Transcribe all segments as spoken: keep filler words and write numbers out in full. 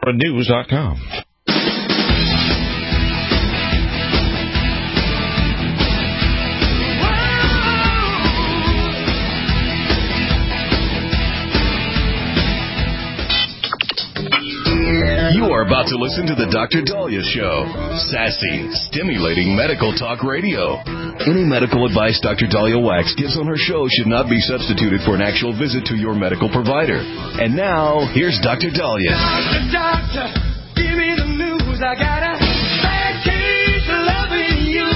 news dot com. You are about to listen to the Doctor Dahlia Show. Sassy, stimulating medical talk radio. Any medical advice Doctor Dahlia Wax gives on her show should not be substituted for an actual visit to your medical provider. And now, here's Doctor Dahlia. Doctor, doctor, give me the news. I got a bad case of loving you.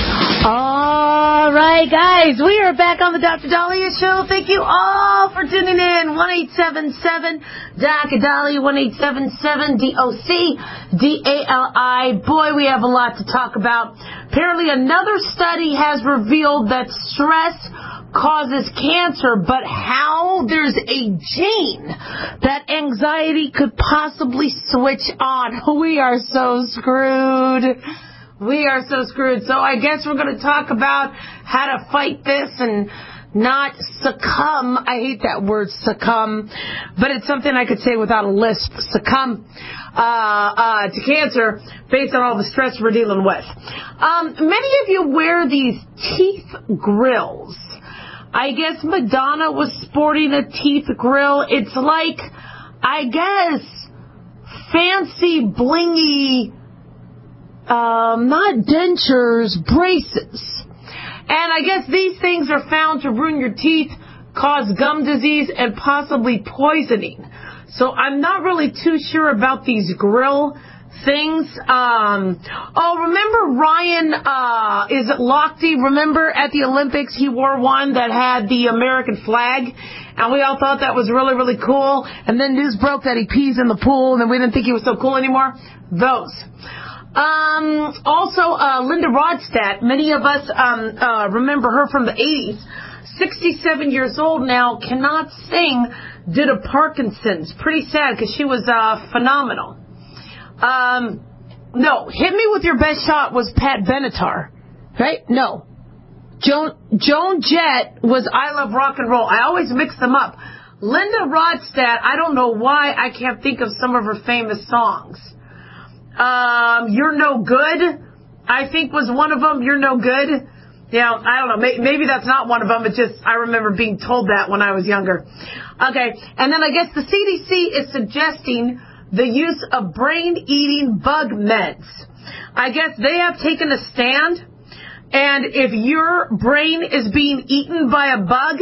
All right, guys, we are back on the Doctor Dahlia Show. Thank you all for tuning in. one eight seven seven Doctor Dahlia, one eight seven seven D O C D A L I. Boy, we have a lot to talk about. Apparently, another study has revealed that stress causes cancer, but how there's a gene that anxiety could possibly switch on. We are so screwed. We are so screwed. So I guess we're going to talk about how to fight this and not succumb. I hate that word, succumb, but it's something I could say without a lisp. Succumb uh, uh, to cancer based on all the stress we're dealing with. Um, many of you wear these teeth grills. I guess Madonna was sporting a teeth grill. It's like, I guess, fancy, blingy, Um, not dentures, braces. And I guess these things are found to ruin your teeth, cause gum disease, and possibly poisoning. So I'm not really too sure about these grill things. Um, oh, remember Ryan, uh, is it Lochte? Remember at the Olympics he wore one that had the American flag? And we all thought that was really, really cool. And then news broke that he pees in the pool, and then we didn't think he was so cool anymore. Those. Um, also, uh, Linda Ronstadt, many of us, um, uh, remember her from the eighties, sixty-seven years old now, cannot sing due to Parkinson's. Pretty sad because she was, uh, phenomenal. Um, no, Hit Me With Your Best Shot was Pat Benatar, right? No. Joan, Joan Jett was I Love Rock and Roll. I always mix them up. Linda Ronstadt, I don't know why I can't think of some of her famous songs. Um, You're No Good, I think was one of them. You're No Good. Yeah, I don't know. Maybe that's not one of them. It's just, I remember being told that when I was younger. Okay. And then I guess the C D C is suggesting the use of brain-eating bug meds. I guess they have taken a stand. And if your brain is being eaten by a bug,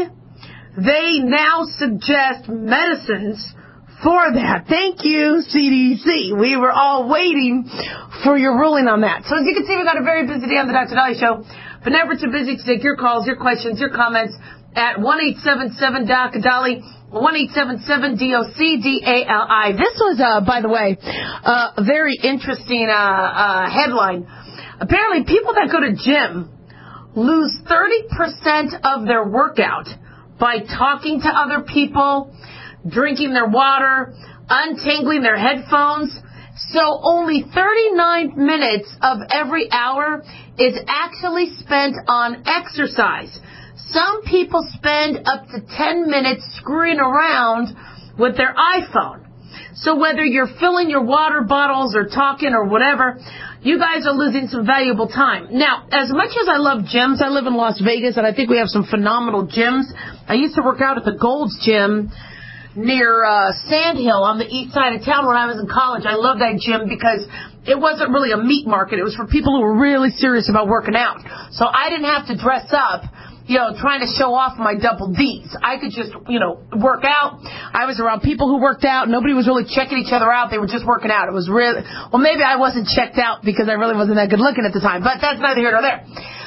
they now suggest medicines for that. Thank you, C D C. We were all waiting for your ruling on that. So as you can see, we got a very busy day on the Doctor Dahlia Show, but never too busy to take your calls, your questions, your comments at one eight seven seven Doctor Dahlia, one eight seven seven D O C D A L I. This was, uh, by the way, uh, a very interesting uh, uh, headline. Apparently, people that go to gym lose thirty percent of their workout by talking to other people, drinking their water, untangling their headphones. So only thirty-nine minutes of every hour is actually spent on exercise. Some people spend up to ten minutes screwing around with their iPhone. So whether you're filling your water bottles or talking or whatever, you guys are losing some valuable time. Now, as much as I love gyms, I live in Las Vegas, and I think we have some phenomenal gyms. I used to work out at the Gold's Gym near uh, Sand Hill on the east side of town when I was in college. I loved that gym because it wasn't really a meat market. It was for people who were really serious about working out. So I didn't have to dress up, you know, trying to show off my double D's. I could just, you know, work out. I was around people who worked out. Nobody was really checking each other out. They were just working out. It was really, well, maybe I wasn't checked out because I really wasn't that good looking at the time, but that's neither here nor there.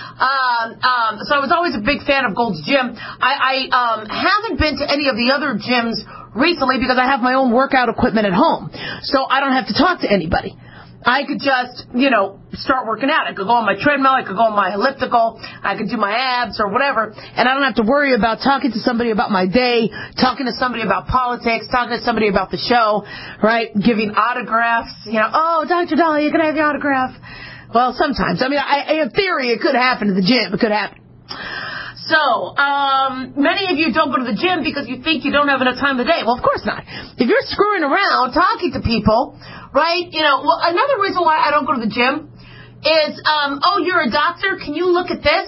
Um, um, so I was always a big fan of Gold's Gym. I, I um, haven't been to any of the other gyms recently because I have my own workout equipment at home. So I don't have to talk to anybody. I could just, you know, start working out. I could go on my treadmill. I could go on my elliptical. I could do my abs or whatever. And I don't have to worry about talking to somebody about my day, talking to somebody about politics, talking to somebody about the show, right? Giving autographs. You know, oh, Doctor Dahlia, can I have your autograph? Well, sometimes. I mean, I, in theory, it could happen at the gym. It could happen. So, um, many of you don't go to the gym because you think you don't have enough time in the day. Well, of course not. If you're screwing around, talking to people, right, you know, well, another reason why I don't go to the gym is, um, oh, you're a doctor? Can you look at this?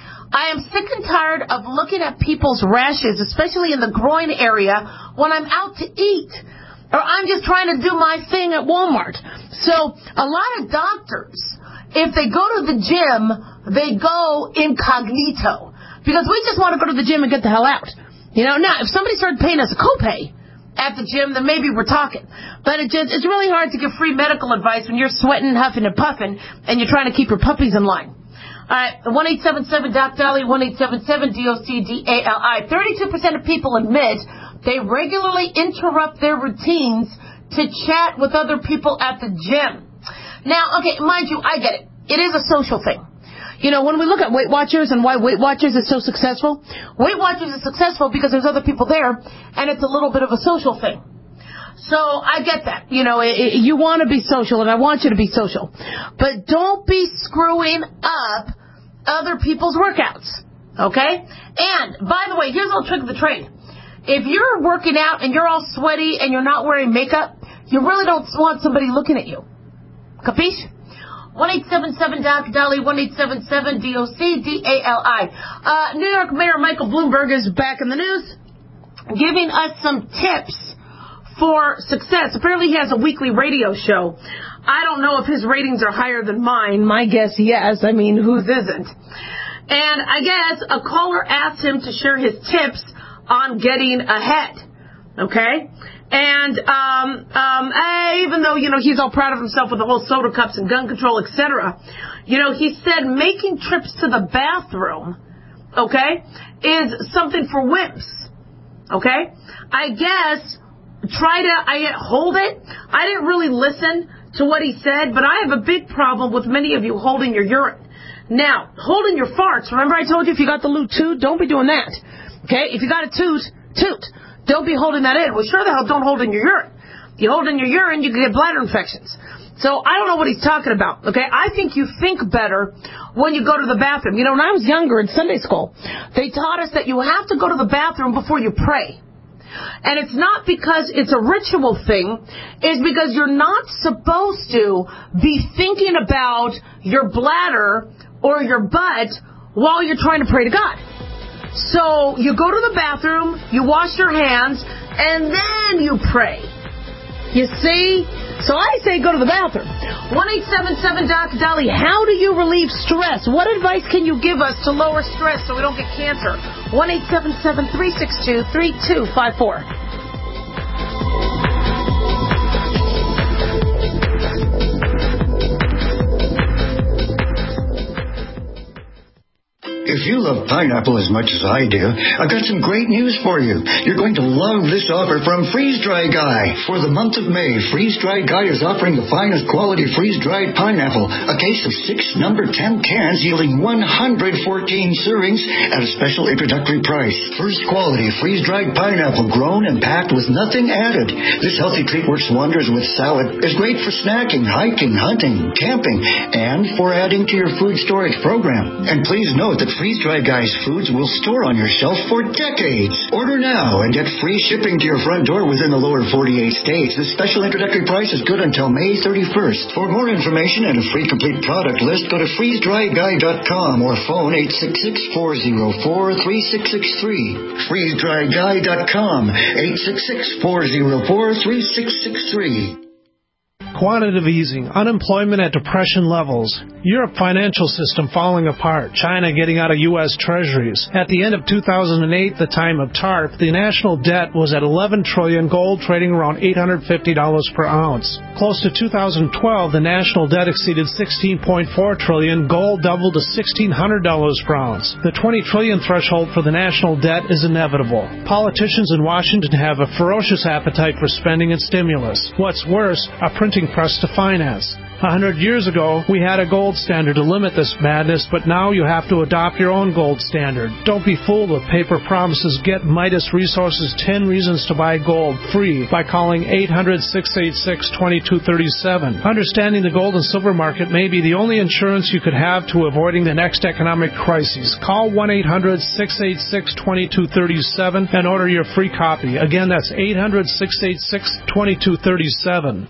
I am sick and tired of looking at people's rashes, especially in the groin area, when I'm out to eat. Or I'm just trying to do my thing at Walmart. So a lot of doctors, if they go to the gym, they go incognito. Because we just want to go to the gym and get the hell out. You know, now, if somebody started paying us a copay at the gym, then maybe we're talking. But it just, it's really hard to give free medical advice when you're sweating, huffing, and puffing, and you're trying to keep your puppies in line. All right, one eight seven seven Doc Dolly, one eight seven seven D O C D A L I. thirty-two percent of people admit they regularly interrupt their routines to chat with other people at the gym. Now, okay, mind you, I get it. It is a social thing. You know, when we look at Weight Watchers and why Weight Watchers is so successful, Weight Watchers is successful because there's other people there, and it's a little bit of a social thing. So I get that. You know, it, it, you want to be social, and I want you to be social. But don't be screwing up other people's workouts, okay? And, by the way, here's a little trick of the trade. If you're working out and you're all sweaty and you're not wearing makeup, you really don't want somebody looking at you. Capiche? one eight seven seven Doc Dolly, one eight seven seven D O C D A L I. Uh, New York Mayor Michael Bloomberg is back in the news, giving us some tips for success. Apparently he has a weekly radio show. I don't know if his ratings are higher than mine. My guess, yes. I mean, whose isn't? And I guess a caller asked him to share his tips on getting ahead, okay? And um, um, even though, you know, he's all proud of himself with the whole soda cups and gun control, et cetera, you know, he said making trips to the bathroom, okay, is something for wimps, okay? I guess try to I hold it. I didn't really listen to what he said, but I have a big problem with many of you holding your urine. Now, holding your farts, remember I told you if you got the loot toot, don't be doing that. Okay, if you got a toot, toot. Don't be holding that in. Well, sure the hell don't hold in your urine. You hold in your urine, you can get bladder infections. So I don't know what he's talking about, okay? I think you think better when you go to the bathroom. You know, when I was younger in Sunday school, they taught us that you have to go to the bathroom before you pray. And it's not because it's a ritual thing. It's because you're not supposed to be thinking about your bladder or your butt while you're trying to pray to God. So you go to the bathroom, you wash your hands, and then you pray. You see? So I say go to the bathroom. one eight seven seven Doc Dolly, how do you relieve stress? What advice can you give us to lower stress so we don't get cancer? one eight seven seven three six two three two five four. If you love pineapple as much as I do, I've got some great news for you. You're going to love this offer from Freeze Dry Guy. For the month of May, Freeze Dry Guy is offering the finest quality freeze-dried pineapple, a case of six number ten cans yielding one hundred fourteen servings at a special introductory price. First quality freeze-dried pineapple grown and packed with nothing added. This healthy treat works wonders with salad, is great for snacking, hiking, hunting, camping, and for adding to your food storage program. And please note that Freeze Dry Guy's foods will store on your shelf for decades. Order now and get free shipping to your front door within the lower forty-eight states. This special introductory price is good until May thirty-first. For more information and a free complete product list, go to freeze dry guy dot com or phone eight six six, four zero four, three six six three. freeze dry guy dot com, eight six six, four zero four, three six six three. Quantitative easing, unemployment at depression levels, Europe financial system falling apart, China getting out of U S treasuries. At the end of two thousand eight, the time of TARP, the national debt was at eleven trillion dollars, gold trading around eight hundred fifty dollars per ounce. Close to two thousand twelve, the national debt exceeded sixteen point four trillion dollars, gold doubled to sixteen hundred dollars per ounce. The twenty trillion dollars threshold for the national debt is inevitable. Politicians in Washington have a ferocious appetite for spending and stimulus. What's worse, a printing pressed to finance. A hundred years ago, we had a gold standard to limit this madness, but now you have to adopt your own gold standard. Don't be fooled with paper promises. Get Midas Resources ten Reasons to Buy Gold free by calling eight hundred, six eight six, two two three seven. Understanding the gold and silver market may be the only insurance you could have to avoiding the next economic crisis. Call one eight hundred, six eight six, two two three seven and order your free copy. Again, that's eight hundred, six eight six, two two three seven.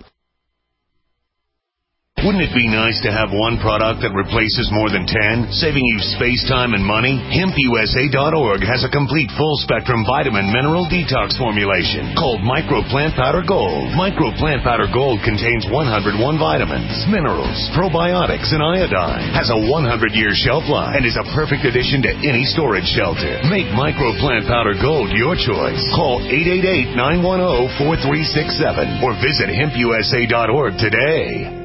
Wouldn't it be nice to have one product that replaces more than ten, saving you space, time, and money? Hemp U S A dot org has a complete full-spectrum vitamin mineral detox formulation called Micro Plant Powder Gold. Micro Plant Powder Gold contains one hundred one vitamins, minerals, probiotics, and iodine. Has a one hundred year shelf life and is a perfect addition to any storage shelter. Make Micro Plant Powder Gold your choice. Call eight eight eight, nine one zero, four three six seven or visit hemp U S A dot org today.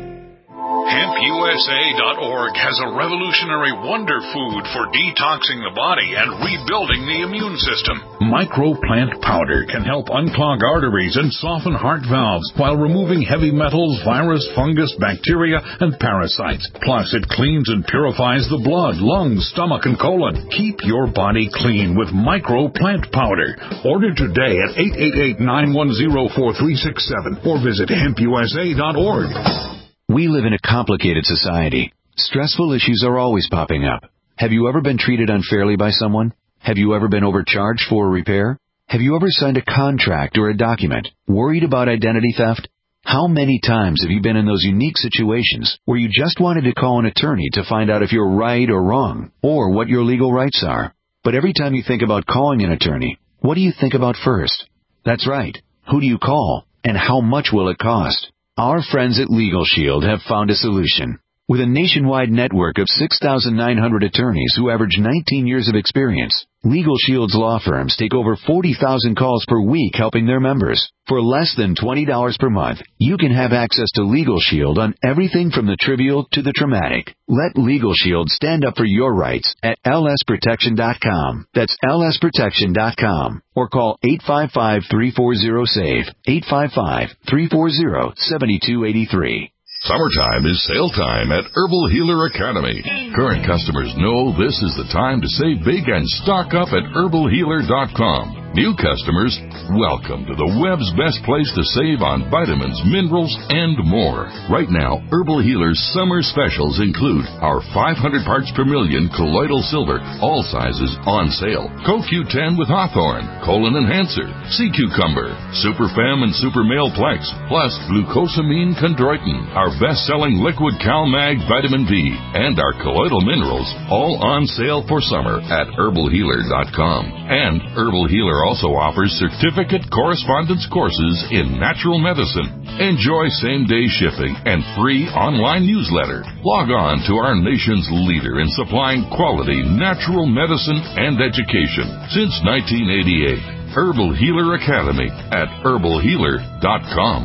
Hemp U S A dot org has a revolutionary wonder food for detoxing the body and rebuilding the immune system. Microplant powder can help unclog arteries and soften heart valves while removing heavy metals, virus, fungus, bacteria, and parasites. Plus, it cleans and purifies the blood, lungs, stomach, and colon. Keep your body clean with Microplant powder. Order today at eight eight eight, nine one zero, four three six seven or visit hemp U S A dot org. We live in a complicated society. Stressful issues are always popping up. Have you ever been treated unfairly by someone? Have you ever been overcharged for a repair? Have you ever signed a contract or a document worried about identity theft? How many times have you been in those unique situations where you just wanted to call an attorney to find out if you're right or wrong, or what your legal rights are? But every time you think about calling an attorney, what do you think about first? That's right. Who do you call, and how much will it cost? Our friends at Legal Shield have found a solution. With a nationwide network of six thousand nine hundred attorneys who average nineteen years of experience, Legal Shield's law firms take over forty thousand calls per week helping their members. For less than twenty dollars per month, you can have access to Legal Shield on everything from the trivial to the traumatic. Let Legal Shield stand up for your rights at L S protection dot com. That's L S protection dot com. Or call eight five five, three four zero, S A V E, eight five five, three four zero, seven two eight three. Summertime is sale time at Herbal Healer Academy. Current customers know this is the time to save big and stock up at herbal healer dot com. New customers, welcome to the web's best place to save on vitamins, minerals, and more. Right now, Herbal Healer's summer specials include our five hundred parts per million colloidal silver, all sizes on sale, Co Q ten with Hawthorne, Colon Enhancer, Sea Cucumber, Super Fem and Super Male Plex, plus Glucosamine Chondroitin, our best-selling liquid CalMag Vitamin B, and our colloidal minerals, all on sale for summer at herbal healer dot com. And Herbal Healer also offers certificate correspondence courses in natural medicine. Enjoy same-day shipping and free online newsletter. Log on to our nation's leader in supplying quality natural medicine and education since nineteen eighty-eight. Herbal Healer Academy at herbal healer dot com.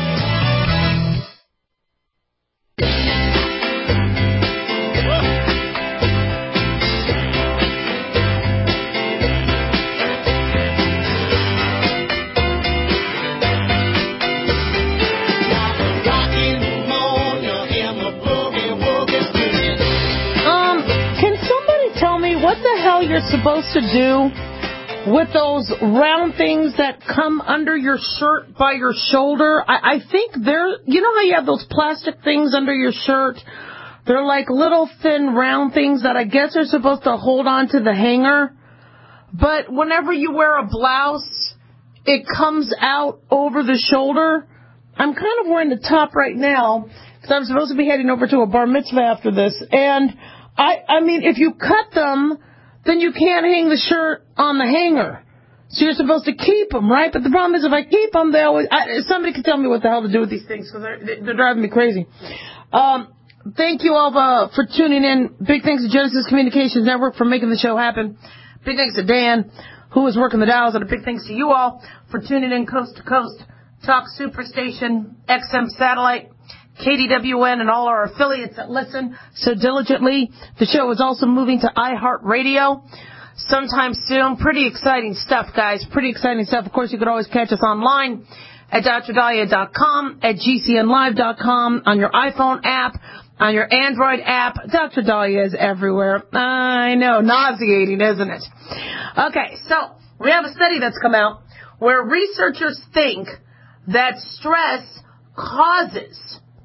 You're supposed to do with those round things that come under your shirt by your shoulder. I, I think they're, you know how you have those plastic things under your shirt? They're like little thin round things that I guess are supposed to hold on to the hanger. But whenever you wear a blouse, it comes out over the shoulder. I'm kind of wearing the top right now because I'm supposed to be heading over to a bar mitzvah after this. And I, I mean, if you cut them, then you can't hang the shirt on the hanger. So you're supposed to keep them, right? But the problem is if I keep them, they always... I, somebody can tell me what the hell to do with these things because they're, they're driving me crazy. Um, thank you all uh, for tuning in. Big thanks to Genesis Communications Network for making the show happen. Big thanks to Dan, who is working the dials. And a big thanks to you all for tuning in coast to coast. Talk Superstation, X M Satellite, K D W N, and all our affiliates that listen so diligently. The show is also moving to iHeartRadio sometime soon. Pretty exciting stuff, guys. Pretty exciting stuff. Of course, you can always catch us online at D R Dahlia dot com, at G C N live dot com, on your iPhone app, on your Android app. Doctor Dahlia is everywhere. I know, nauseating, isn't it? Okay, so we have a study that's come out where researchers think that stress causes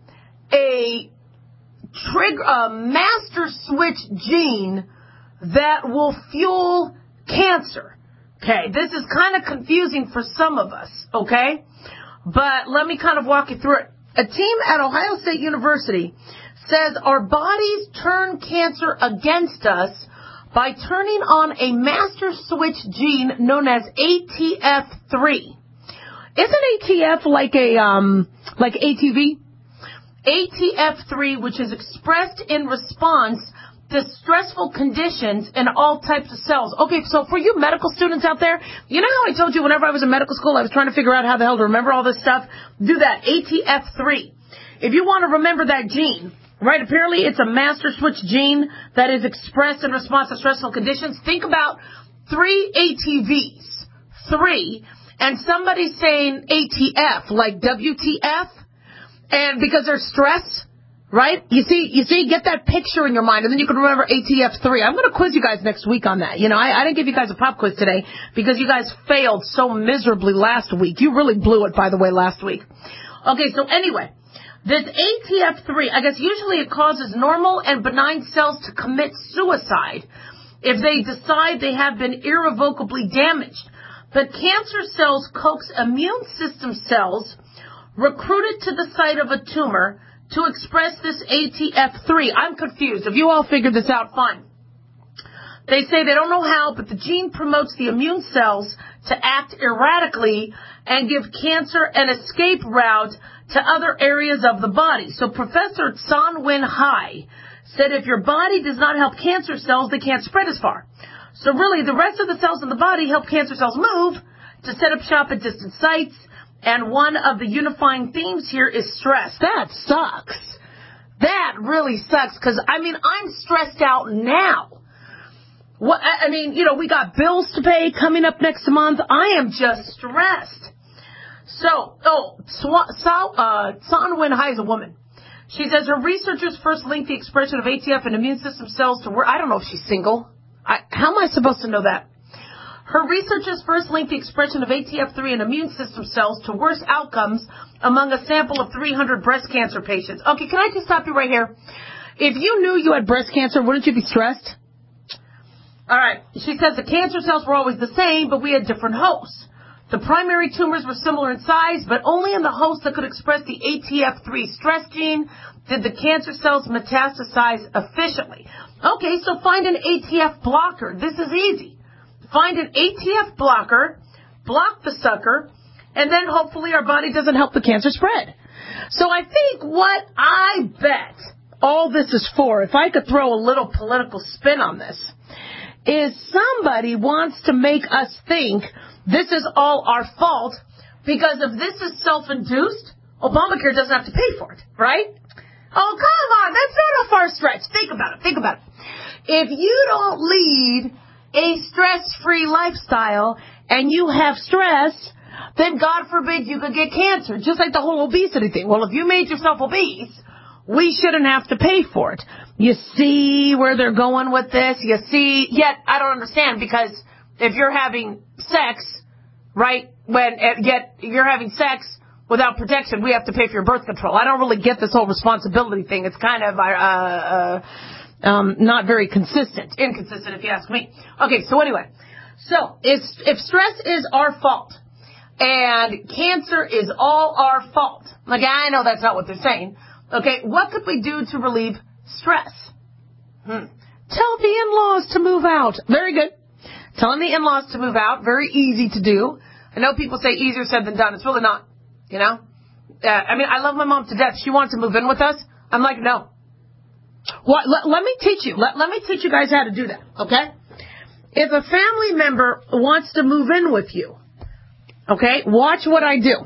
a trigger, a master switch gene that will fuel cancer. Okay, this is kind of confusing for some of us, okay? But let me kind of walk you through it. A team at Ohio State University says our bodies turn cancer against us by turning on a master switch gene known as A T F three. Isn't A T F like a um like A T V? A T F three, which is expressed in response to stressful conditions in all types of cells. Okay, so for you medical students out there, you know how I told you whenever I was in medical school I was trying to figure out how the hell to remember all this stuff? Do that, A T F three. If you want to remember that gene, right, apparently it's a master switch gene that is expressed in response to stressful conditions. Think about three A T Vs, three, and somebody saying A T F, like W T F, and because there's stress, right? You see, you see, get that picture in your mind, and then you can remember A T F three. I'm going to quiz you guys next week on that. You know, I, I didn't give you guys a pop quiz today because you guys failed so miserably last week. You really blew it, by the way, last week. Okay, so anyway, this A T F three, I guess usually it causes normal and benign cells to commit suicide if they decide they have been irrevocably damaged. But cancer cells coax immune system cells recruited to the site of a tumor to express this A T F three. I'm confused. If you all figured this out, fine. They say they don't know how, but the gene promotes the immune cells to act erratically and give cancer an escape route to other areas of the body. So Professor San Wen Hai said if your body does not help cancer cells, they can't spread as far. So really, the rest of the cells in the body help cancer cells move to set up shop at distant sites. And one of the unifying themes here is stress. That sucks. That really sucks because, I mean, I'm stressed out now. What, I mean, you know, we got bills to pay coming up next month. I am just stressed. So, oh, so, uh, San Wen Hai is a woman. She says her researchers first linked the expression of A T F in immune system cells to work. I don't know if she's single. I, how am I supposed to know that? Her researchers first linked the expression of A T F three in immune system cells to worse outcomes among a sample of three hundred breast cancer patients. Okay, can I just stop you right here? If you knew you had breast cancer, wouldn't you be stressed? All right. She says the cancer cells were always the same, but we had different hosts. The primary tumors were similar in size, but only in the host that could express the A T F three stress gene did the cancer cells metastasize efficiently. Okay, so find an A T F blocker. This is easy. Find an A T F blocker, block the sucker, and then hopefully our body doesn't help the cancer spread. So I think what I bet all this is for, if I could throw a little political spin on this, is somebody wants to make us think this is all our fault because if this is self-induced, Obamacare doesn't have to pay for it, right? Oh, come on, that's not a far stretch. Think about it, think about it. If you don't lead a stress-free lifestyle and you have stress, then God forbid you could get cancer, just like the whole obesity thing. Well, if you made yourself obese, we shouldn't have to pay for it. You see where they're going with this? You see, yet I don't understand because if you're having sex, right, when yet you're having sex without protection, we have to pay for your birth control. I don't really get this whole responsibility thing. It's kind of uh, uh, um, not very consistent, inconsistent if you ask me. Okay, so anyway, so if, if stress is our fault and cancer is all our fault, like I know that's not what they're saying. Okay, what could we do to relieve stress? Hmm. Tell the in-laws to move out. Very good. Telling the in-laws to move out, very easy to do. I know people say easier said than done. It's really not, you know. Uh, I mean, I love my mom to death. She wants to move in with us. I'm like, no. Well, let, let me teach you. Let, let me teach you guys how to do that, okay? If a family member wants to move in with you, okay, watch what I do.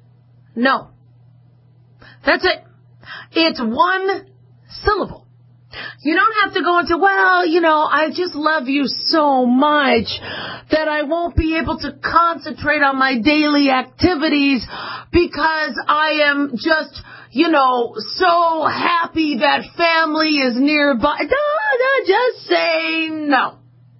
No. That's it. It's one syllable. You don't have to go into, well, you know, I just love you so much that I won't be able to concentrate on my daily activities because I am just, you know, so happy that family is nearby. No, no, just say no.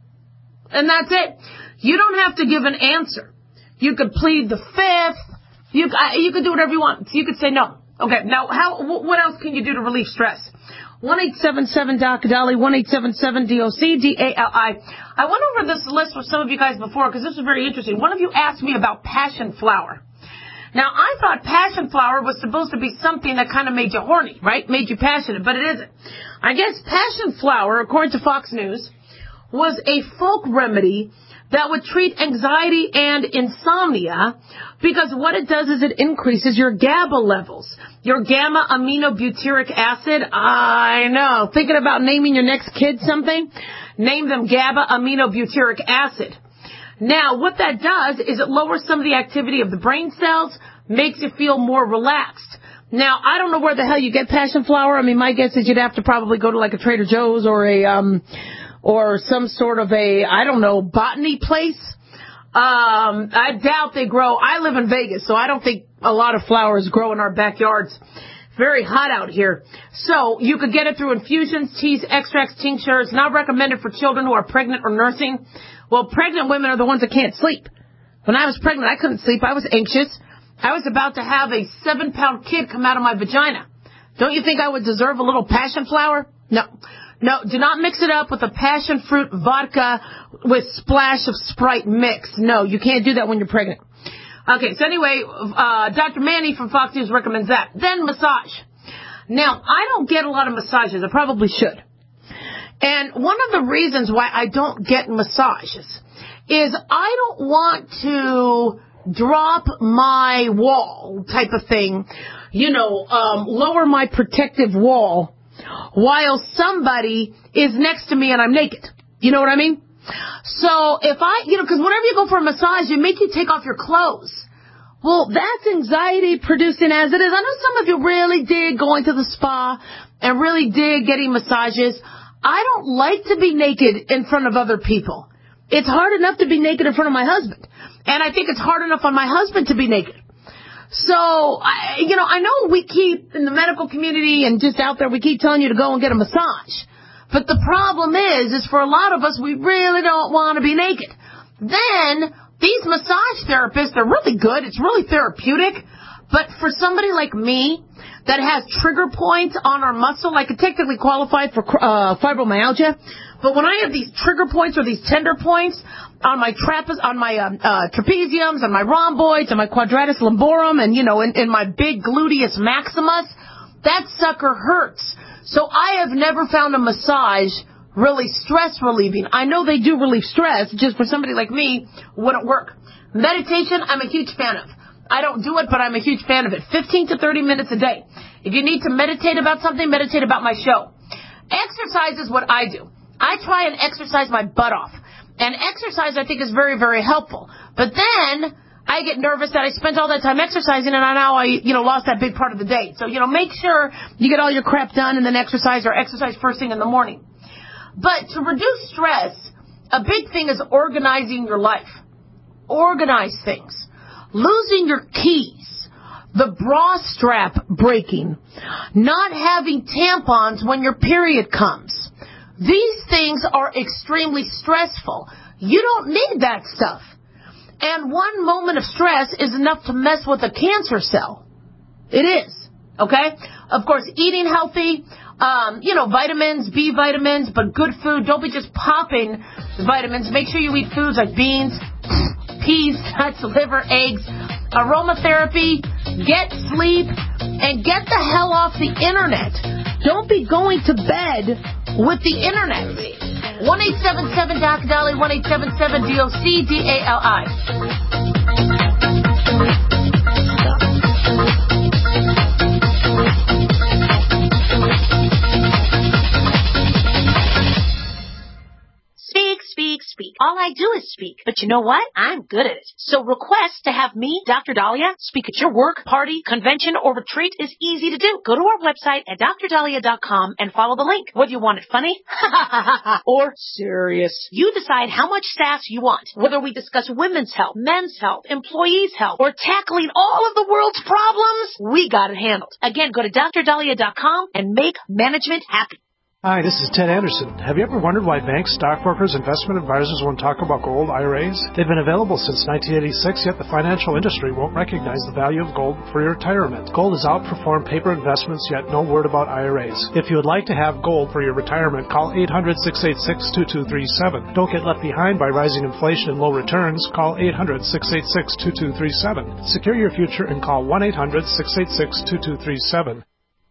And that's it. You don't have to give an answer. You could plead the fifth. You, uh, you could do whatever you want. You could say no. Okay, now, how? what else can you do to relieve stress? one eight seven seven D O C D A L I, one eight seven seven D O C D A L I. I went over this list with some of you guys before because this was very interesting. One of you asked me about passion flower. Now, I thought passion flower was supposed to be something that kind of made you horny, right? Made you passionate, but it isn't. I guess passion flower, according to Fox News, was a folk remedy that would treat anxiety and insomnia because what it does is it increases your GABA levels. Your gamma aminobutyric acid. I know. Thinking about naming your next kid something? Name them GABA aminobutyric acid. Now, what that does is it lowers some of the activity of the brain cells, makes you feel more relaxed. Now, I don't know where the hell you get passion flower. I mean, my guess is you'd have to probably go to like a Trader Joe's or a, um, or some sort of a, I don't know, botany place. Um, I doubt they grow. I live in Vegas, so I don't think a lot of flowers grow in our backyards. Very hot out here. So you could get it through infusions, teas, extracts, tinctures. Not recommended for children who are pregnant or nursing. Well, pregnant women are the ones that can't sleep. When I was pregnant, I couldn't sleep. I was anxious. I was about to have a seven-pound kid come out of my vagina. Don't you think I would deserve a little passion flower? No. No, do not mix it up with a passion fruit vodka with splash of Sprite mix. No, you can't do that when you're pregnant. Okay, so anyway, uh, Doctor Manny from Fox News recommends that. Then massage. Now, I don't get a lot of massages. I probably should. And one of the reasons why I don't get massages is I don't want to drop my wall type of thing, you know, um, lower my protective wall while somebody is next to me and I'm naked. You know what I mean? So if I, you know, because whenever you go for a massage, they make you take off your clothes. Well, that's anxiety producing as it is. I know some of you really dig going to the spa and really dig getting massages. I don't like to be naked in front of other people. It's hard enough to be naked in front of my husband. And I think it's hard enough on my husband to be naked. So, I, you know, I know we keep, in the medical community and just out there, we keep telling you to go and get a massage. But the problem is, is for a lot of us, we really don't want to be naked. Then, these massage therapists are really good. It's really therapeutic. But for somebody like me that has trigger points on our muscle, I could technically qualify for uh, fibromyalgia. But when I have these trigger points or these tender points on my trape- on my uh, uh, trapeziums, on my rhomboids, on my quadratus lumborum, and, you know, in, in my big gluteus maximus, that sucker hurts. So I have never found a massage really stress relieving. I know they do relieve stress, just for somebody like me, wouldn't work. Meditation, I'm a huge fan of. I don't do it, but I'm a huge fan of it. fifteen to thirty minutes a day. If you need to meditate about something, meditate about my show. Exercise is what I do. I try and exercise my butt off. And exercise, I think, is very, very helpful. But then I get nervous that I spent all that time exercising, and now I, you know, lost that big part of the day. So, you know, make sure you get all your crap done and then exercise, or exercise first thing in the morning. But to reduce stress, a big thing is organizing your life. Organize things. Losing your keys. The bra strap breaking. Not having tampons when your period comes. These things are extremely stressful. You don't need that stuff. And one moment of stress is enough to mess with a cancer cell. It is. Okay? Of course, eating healthy, um, you know, vitamins, B vitamins, but good food. Don't be just popping vitamins. Make sure you eat foods like beans, peas, nuts, liver, eggs, aromatherapy, get sleep, and get the hell off the internet. Don't be going to bed with the internet. one eight seven seven D O C D A L I, one eight seven seven D O C D A L I. Speak, speak, speak. All I do is speak. But you know what? I'm good at it. So request to have me, Doctor Dahlia, speak at your work, party, convention, or retreat is easy to do. Go to our website at dr dahlia dot com and follow the link. Whether you want it funny or serious, you decide how much sass you want. Whether we discuss women's health, men's health, employees' health, or tackling all of the world's problems, we got it handled. Again, go to dr dahlia dot com and make management happy. Hi, this is Ted Anderson. Have you ever wondered why banks, stockbrokers, investment advisors won't talk about gold I R As? They've been available since nineteen eighty-six, yet the financial industry won't recognize the value of gold for your retirement. Gold has outperformed paper investments, yet no word about I R As. If you would like to have gold for your retirement, call eight hundred, six eight six, two two three seven. Don't get left behind by rising inflation and low returns. Call eight hundred, six eight six, two two three seven. Secure your future and call one eight hundred, six eight six, two two three seven.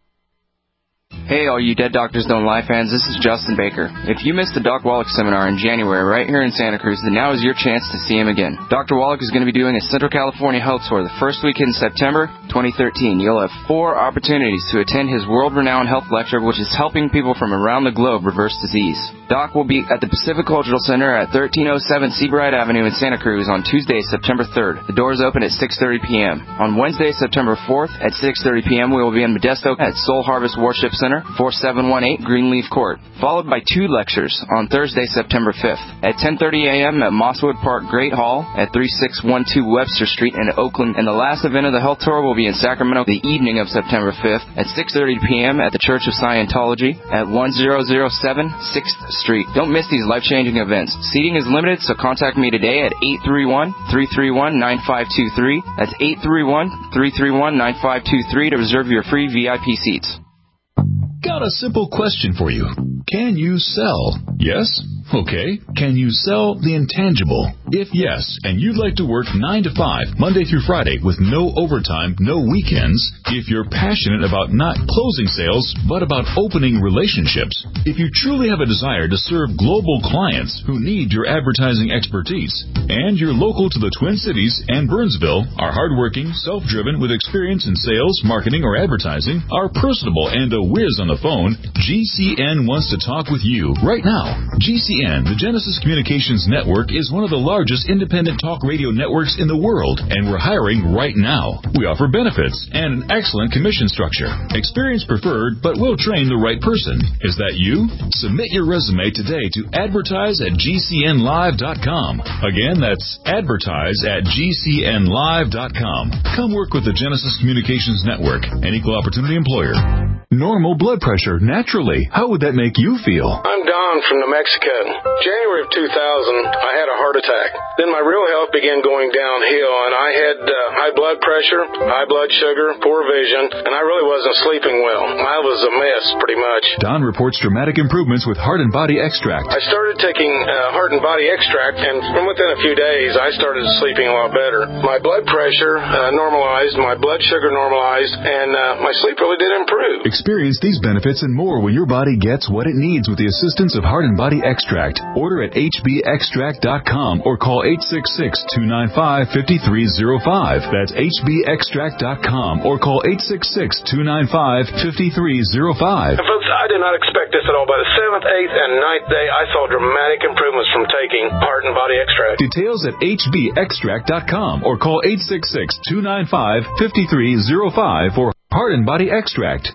Hey, all you Dead Doctors Don't Lie fans, this is Justin Baker. If you missed the Doc Wallach seminar in January right here in Santa Cruz, then now is your chance to see him again. Doctor Wallach is going to be doing a Central California health tour the first week in September twenty thirteen. You'll have four opportunities to attend his world-renowned health lecture, which is helping people from around the globe reverse disease. Doc will be at the Pacific Cultural Center at thirteen oh seven Seabright Avenue in Santa Cruz on Tuesday, September third. The doors open at six thirty p.m. On Wednesday, September fourth at six thirty p.m. we will be in Modesto at Soul Harvest Worship Center, four seven one eight Greenleaf Court, followed by two lectures on Thursday, September fifth at ten thirty a.m. at Mosswood Park Great Hall at thirty-six twelve Webster Street in Oakland. And the last event of the health tour will be in Sacramento the evening of September fifth at six thirty p.m. at the Church of Scientology at ten oh seven sixth Street. Don't miss these life-changing events. Seating is limited, so contact me today at eight three one, three three one, nine five two three. That's eight three one, three three one, nine five two three to reserve your free V I P seats. Got a simple question for you. Can you sell? Yes? Okay. Can you sell the intangible? If yes, and you'd like to work nine to five, Monday through Friday, with no overtime, no weekends, if you're passionate about not closing sales, but about opening relationships, if you truly have a desire to serve global clients who need your advertising expertise, and you're local to the Twin Cities and Burnsville, are hardworking, self-driven, with experience in sales, marketing, or advertising, are personable, and a whiz on the phone, G C N wants to talk with you right now. G C N, the Genesis Communications Network, is one of the largest independent talk radio networks in the world, and we're hiring right now. We offer benefits and an excellent commission structure. Experience preferred, but we'll train the right person. Is that you? Submit your resume today to advertise at G C N live dot com. Again, that's advertise at G C N live dot com. Come work with the Genesis Communications Network, an equal opportunity employer. Normal blood pressure, naturally. How would that make you feel? I'm Don from New Mexico. January of two thousand, I had a heart attack. Then my real health began going downhill, and I had uh, high blood pressure, high blood sugar, poor vision, and I really wasn't sleeping well. I was a mess, pretty much. Don reports dramatic improvements with Heart and Body Extract. I started taking uh, Heart and Body Extract, and from within a few days, I started sleeping a lot better. My blood pressure uh, normalized, my blood sugar normalized, and uh, my sleep really did improve. Experience these benefits and more when your body gets what it needs with the assistance of Heart and Body Extract. Order at H B extract dot com or call eight six six, two nine five, five three zero five. That's H B extract dot com or call eight six six, two nine five, five three zero five. And folks, I did not expect this at all. By the seventh, eighth, and ninth day, I saw dramatic improvements from taking Heart and Body Extract. Details at H B extract dot com or call eight six six, two nine five, five three zero five for Heart and Body Extract.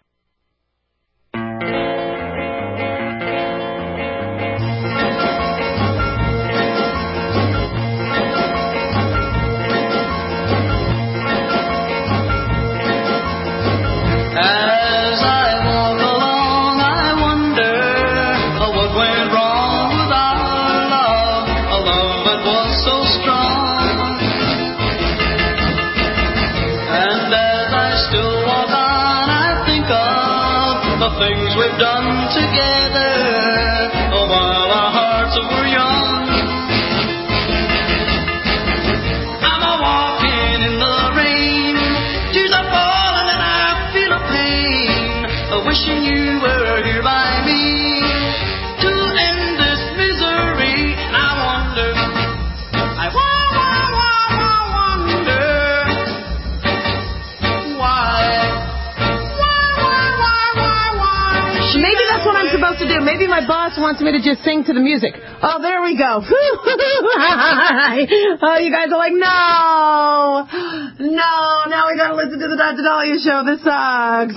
Things we've done together, oh, while our hearts were young. I'm a walking in the rain, tears are falling and I feel a pain, a wishing you were here by me to end this misery. And I wonder, I wonder why. Maybe that's what I'm supposed supposed to do? Maybe my boss wants me to just sing to the music. Oh, there we go. Oh, you guys are like, no. No, now we got to listen to the Doctor Dahlia show. This sucks.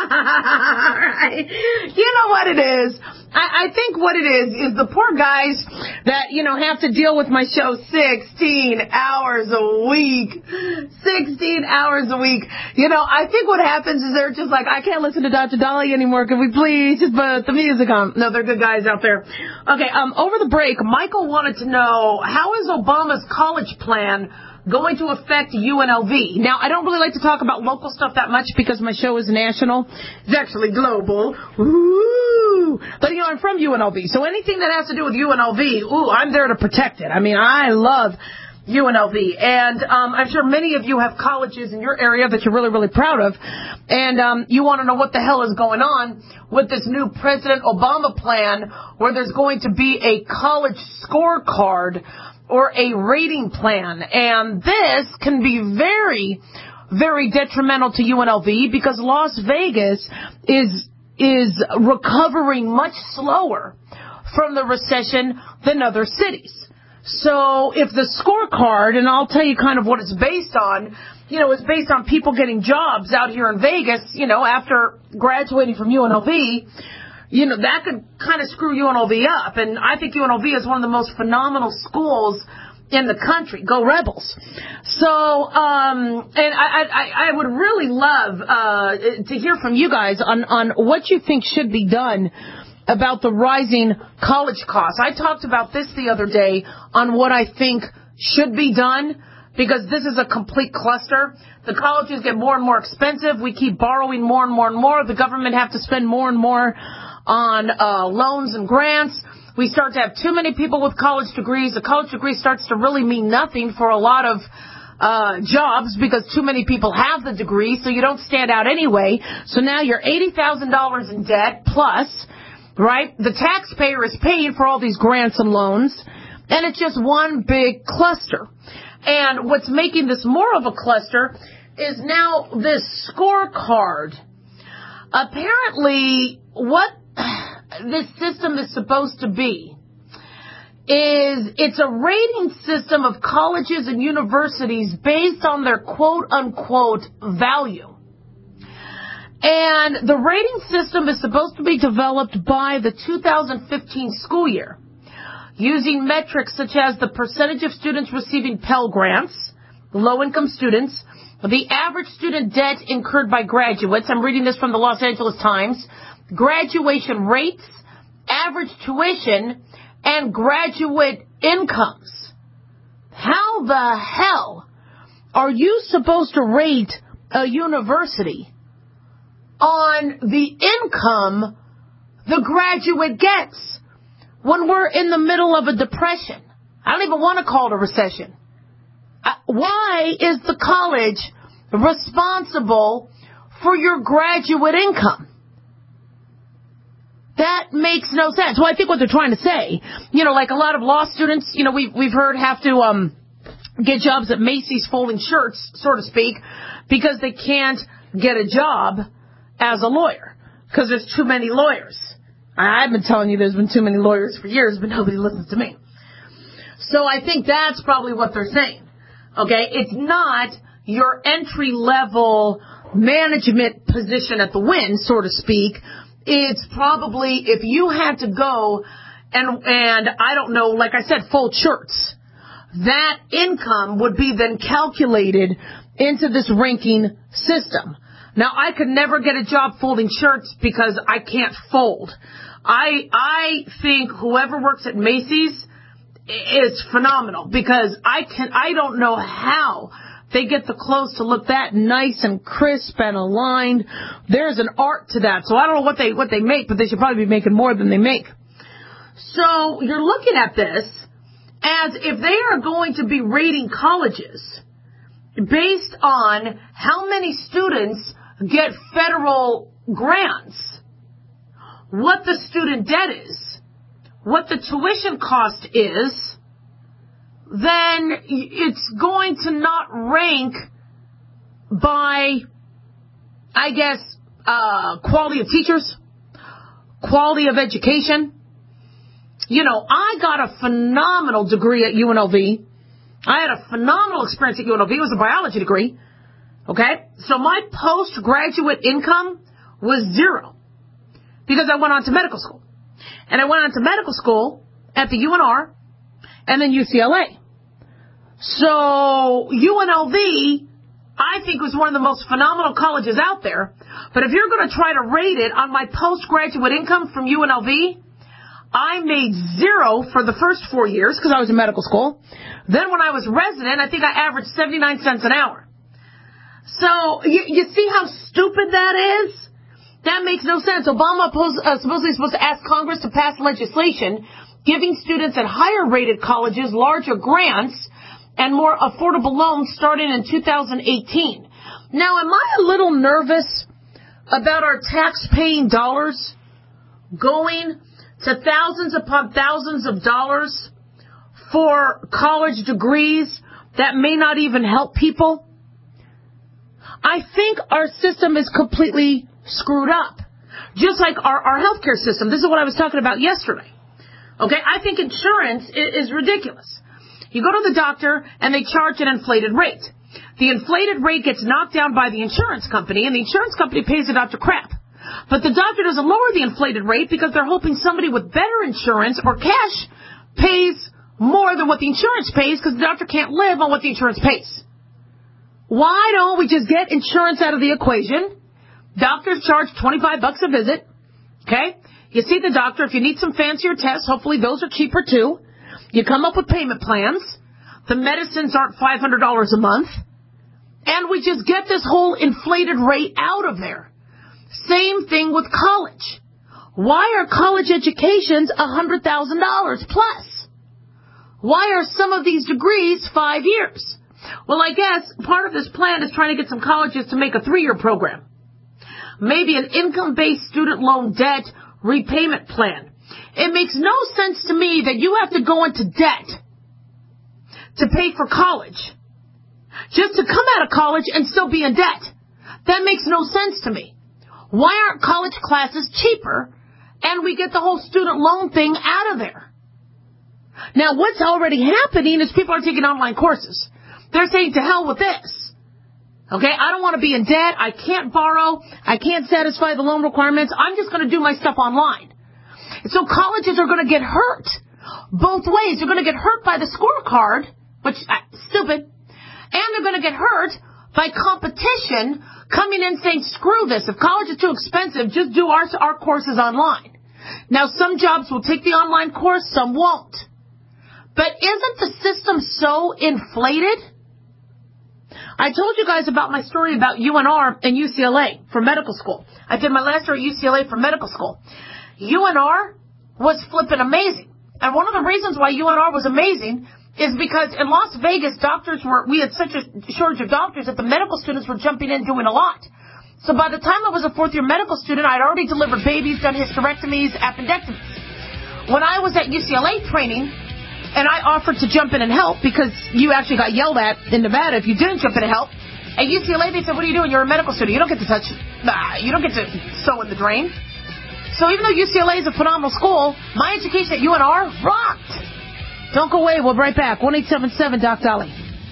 Right. You know what it is? I, I think what it is is the poor guys that, you know, have to deal with my show sixteen hours a week. sixteen hours a week. You know, I think what happens is they're just like, I can't listen to Doctor Dahlia anymore. Can we please just put the music on? No, they're good guys out there. Okay, um, over the break, Michael wanted to know, how is Obama's college plan going to affect U N L V? Now, I don't really like to talk about local stuff that much because my show is national. It's actually global. Ooh. But, you know, I'm from U N L V, so anything that has to do with U N L V, ooh, I'm there to protect it. I mean, I love U N L V. And um, I'm sure many of you have colleges in your area that you're really, really proud of. And um, you want to know what the hell is going on with this new President Obama plan where there's going to be a college scorecard or a rating plan. And this can be very, very detrimental to U N L V because Las Vegas is is recovering much slower from the recession than other cities. So if the scorecard, and I'll tell you kind of what it's based on, you know, it's based on people getting jobs out here in Vegas, you know, after graduating from U N L V, you know, that could kind of screw U N L V up. And I think U N L V is one of the most phenomenal schools in the country. Go Rebels. So, um, and I, I, I would really love uh, to hear from you guys on, on what you think should be done about the rising college costs. I talked about this the other day on what I think should be done, because this is a complete cluster. The colleges get more and more expensive. We keep borrowing more and more and more. The government have to spend more and more on uh, loans and grants. We start to have too many people with college degrees. A college degree starts to really mean nothing for a lot of uh jobs because too many people have the degree, so you don't stand out anyway. So now you're eighty thousand dollars in debt plus, right? The taxpayer is paying for all these grants and loans, and it's just one big cluster. And what's making this more of a cluster is now this scorecard. Apparently, what this system is supposed to be is it's a rating system of colleges and universities based on their quote-unquote value. And the rating system is supposed to be developed by the two thousand fifteen school year, using metrics such as the percentage of students receiving Pell Grants, low-income students, the average student debt incurred by graduates. I'm reading this from the Los Angeles Times. Graduation rates, average tuition, and graduate incomes. How the hell are you supposed to rate a university on the income the graduate gets when we're in the middle of a depression? I don't even want to call it a recession. Uh, why is the college responsible for your graduate income? That makes no sense. Well, I think what they're trying to say, you know, like a lot of law students, you know, we've, we've heard have to um, get jobs at Macy's folding shirts, so to speak, because they can't get a job as a lawyer because there's too many lawyers. I've been telling you there's been too many lawyers for years, but nobody listens to me. So I think that's probably what they're saying. Okay, it's not your entry-level management position at the Wynn, so to speak. It's probably if you had to go and, and I don't know, like I said, fold shirts, that income would be then calculated into this ranking system. Now, I could never get a job folding shirts because I can't fold. I I think whoever works at Macy's is phenomenal because I can I don't know how they get the clothes to look that nice and crisp and aligned. There's an art to that. So I don't know what they what they make, but they should probably be making more than they make. So you're looking at this as if they are going to be rating colleges based on how many students get federal grants, what the student debt is, what the tuition cost is, then it's going to not rank by, I guess, uh, quality of teachers, quality of education. You know, I got a phenomenal degree at U N L V. I had a phenomenal experience at U N L V. It was a biology degree. Okay? So my postgraduate income was zero because I went on to medical school. And I went on to medical school at the U N R and then U C L A. So U N L V, I think, was one of the most phenomenal colleges out there. But if you're going to try to rate it on my postgraduate income from U N L V, I made zero for the first four years because I was in medical school. Then when I was resident, I think I averaged seventy-nine cents an hour. So you, you see how stupid that is? That makes no sense. Obama pos- uh, supposedly supposed to ask Congress to pass legislation giving students at higher rated colleges larger grants and more affordable loans starting in two thousand eighteen. Now, am I a little nervous about our tax-paying dollars going to thousands upon thousands of dollars for college degrees that may not even help people? I think our system is completely screwed up. Just like our, our healthcare system. This is what I was talking about yesterday. Okay, I think insurance is, is ridiculous. You go to the doctor and they charge an inflated rate. The inflated rate gets knocked down by the insurance company, and the insurance company pays the doctor crap. But the doctor doesn't lower the inflated rate because they're hoping somebody with better insurance or cash pays more than what the insurance pays because the doctor can't live on what the insurance pays. Why don't we just get insurance out of the equation? Doctors charge twenty-five bucks a visit. Okay? You see the doctor. If you need some fancier tests, hopefully those are cheaper too. You come up with payment plans. The medicines aren't five hundred dollars a month. And we just get this whole inflated rate out of there. Same thing with college. Why are college educations one hundred thousand dollars plus? Why are some of these degrees five years? Well, I guess part of this plan is trying to get some colleges to make a three-year program. Maybe an income-based student loan debt repayment plan. It makes no sense to me that you have to go into debt to pay for college just to come out of college and still be in debt. That makes no sense to me. Why aren't college classes cheaper and we get the whole student loan thing out of there? Now, what's already happening is people are taking online courses. They're saying, to hell with this. Okay, I don't want to be in debt. I can't borrow. I can't satisfy the loan requirements. I'm just going to do my stuff online. So colleges are going to get hurt both ways. They're going to get hurt by the scorecard, which is uh, stupid, and they're going to get hurt by competition coming in saying, screw this. If college is too expensive, just do our, our courses online. Now, some jobs will take the online course, some won't. But isn't the system so inflated? I told you guys about my story about U N R and U C L A for medical school. I did my last year at U C L A for medical school. U N R was flipping amazing. And one of the reasons why U N R was amazing is because in Las Vegas, doctors were, we had such a shortage of doctors that the medical students were jumping in doing a lot. So by the time I was a fourth year medical student, I'd already delivered babies, done hysterectomies, appendectomies. When I was at U C L A training, and I offered to jump in and help because you actually got yelled at in Nevada if you didn't jump in and help. At U C L A, they said, what are you doing? You're a medical student. You don't get to touch, nah, you don't get to sew in the drain. So even though U C L A is a phenomenal school, my education at U N R rocked. Don't go away. We'll be right back. one eight seven seven Doc Dolly.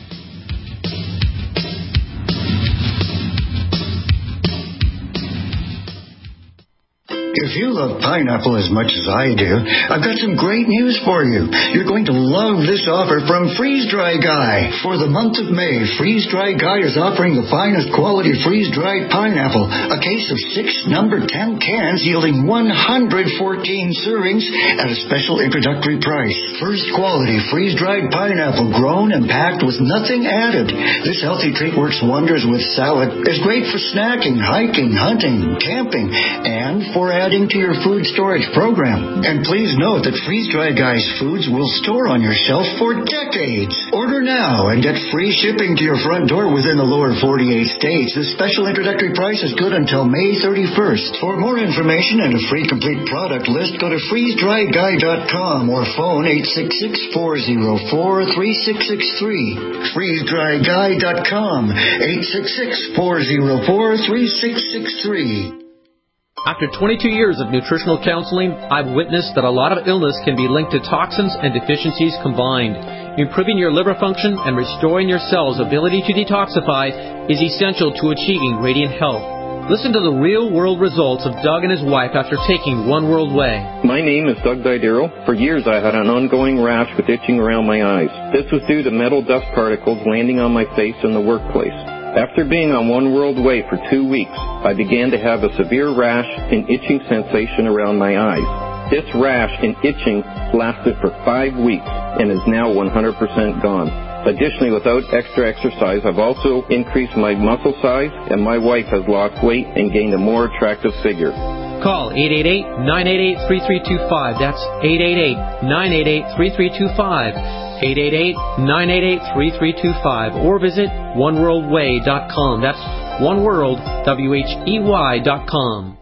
If you love pineapple as much as I do, I've got some great news for you. You're going to love this offer from Freeze Dry Guy. For the month of May, Freeze Dry Guy is offering the finest quality freeze-dried pineapple, a case of six number ten cans yielding one hundred fourteen servings at a special introductory price. First quality freeze-dried pineapple grown and packed with nothing added. This healthy treat works wonders with salad, is great for snacking, hiking, hunting, camping, and for adding to your food storage program. And please note that Freeze Dry Guy's foods will store on your shelf for decades. Order now and get free shipping to your front door within the lower forty-eight states. This special introductory price is good until May thirty-first. For more information and a free complete product list, go to freeze dry guy dot com or phone eight six six, four zero four, three six six three. freeze dry guy dot com, eight six six, four zero four, three six six three. After twenty-two years of nutritional counseling, I've witnessed that a lot of illness can be linked to toxins and deficiencies combined. Improving your liver function and restoring your cells' ability to detoxify is essential to achieving radiant health. Listen to the real-world results of Doug and his wife after taking One World Way. My name is Doug Didero. For years I had an ongoing rash with itching around my eyes. This was due to metal dust particles landing on my face in the workplace. After being on One World Way for two weeks, I began to have a severe rash and itching sensation around my eyes. This rash and itching lasted for five weeks and is now one hundred percent gone. Additionally, without extra exercise, I've also increased my muscle size, and my wife has lost weight and gained a more attractive figure. Call eight eight eight, nine eight eight, three three two five. That's eight eight eight, nine eight eight, three three two five. eight eight eight, nine eight eight, three three two five. Or visit one world way dot com. That's one world, W H E Y dot com.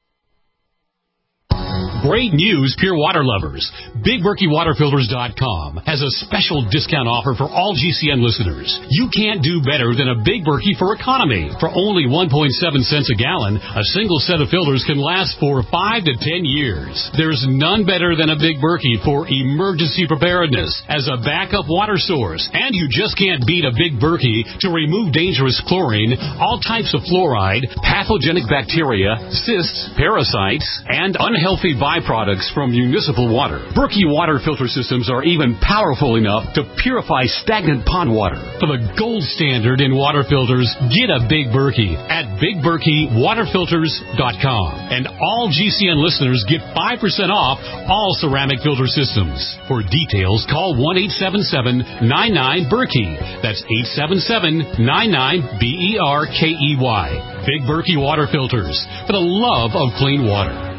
Great news, Pure Water lovers. Big Berkey Water Filters dot com has a special discount offer for all G C N listeners. You can't do better than a Big Berkey for economy. For only one point seven cents a gallon, a single set of filters can last for five to ten years. There's none better than a Big Berkey for emergency preparedness as a backup water source. And you just can't beat a Big Berkey to remove dangerous chlorine, all types of fluoride, pathogenic bacteria, cysts, parasites, and unhealthy byproducts from municipal water. Berkey water filter systems are even powerful enough to purify stagnant pond water. For the gold standard in water filters, get a Big Berkey at Big Berkey Water Filters dot com. And all G C N listeners get five percent off all ceramic filter systems. For details, call one eight seven seven, nine nine, Berkey. That's eight seven seven, nine nine, B E R K E Y. Big Berkey Water Filters, for the love of clean water.